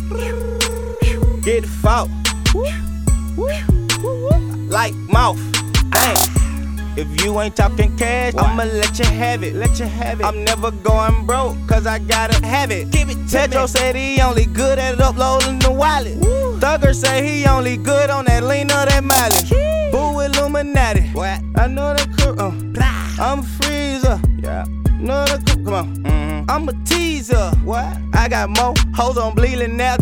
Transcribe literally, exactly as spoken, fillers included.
Get the fault. Like mouth. Dang. If you ain't talking cash, what? I'ma let you have it. Let you have it. I'm never going broke, cause I gotta have it. Give it to Pedro me. Said he only good at uploading the wallet. Woo. Thugger say he only good on that lean or that mileage. Jeez. Boo Illuminati. What? I know the crew. Uh. I'm a freezer. Yeah. Know the crew. Come on. Mm-hmm. I'm a teaser. What? I got more hoes on bleeding now.